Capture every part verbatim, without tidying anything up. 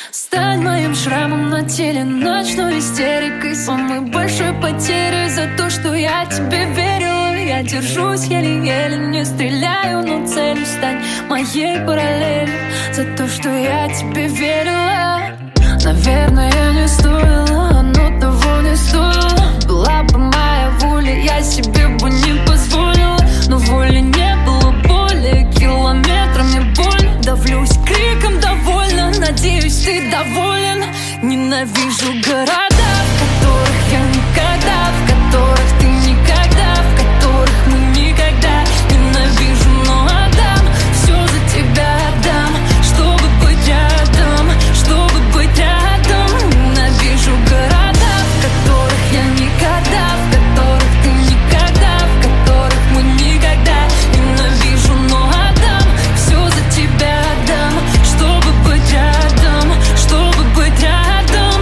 Стань моим шрамом на теле, ночной истерикой, самой большой потерей за то, что я тебе верила. Я держусь еле-еле, не стреляю, но целью стань моей параллелью за то, что я тебе верила. Наверное, не стоило, оно того не стоило. Была бы моя воля, я себе бы не позволила, но воли не было, боли километрами боль. Давлюсь криком довольно, надеюсь, ты доволен. Ненавижу города, в которых я никогда, в которых ты никогда, в которых мы никогда. Ненавижу, но отдам, все за тебя отдам, чтобы быть рядом, чтобы быть рядом. Ненавижу города, в которых я никогда, в которых ты никогда, в которых мы никогда. Ненавижу, но отдам, все за тебя отдам, чтобы быть рядом, чтобы быть рядом.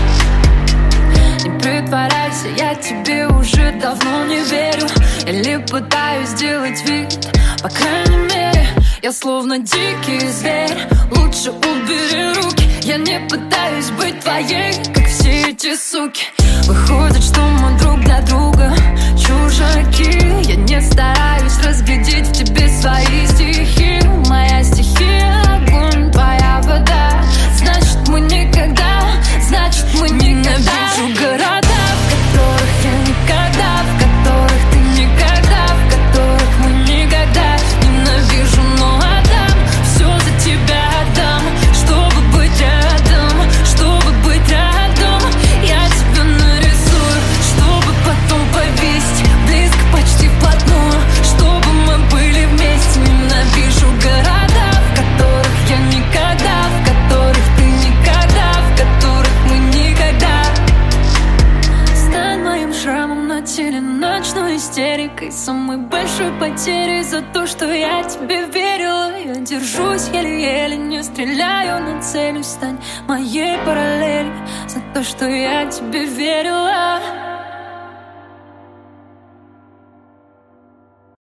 Не притворяйся, я тебе уже давно не верю, или пытаюсь сделать вид. По крайней мере, я словно дикий зверь. Лучше убери руки, я не пытаюсь быть твоей, как все эти суки. Выходит, что мы друг для друга чужаки. Я не стараюсь разглядеть в тебе свои стихи. Моя стихия — огонь, твоя вода. Значит, мы никогда, значит, мы никогда. Ненавижу города, в которых я никогда, в которых ты никогда, в которых мы никогда. Ненавижу, но отдам, все за тебя отдам, чтобы быть рядом, чтобы быть рядом. Я тебя нарисую, чтобы потом повесить близко, почти вплотную, чтобы мы были вместе. Ненавижу города, в которых я никогда, в которых ты никогда, в которых мы никогда. Стань моим шрамом на теле, ночной истерикой, самой большой потерей за то, что я тебе верила. Я держусь еле-еле, не стреляю, но целью стань моей параллелью за то, что я тебе верила.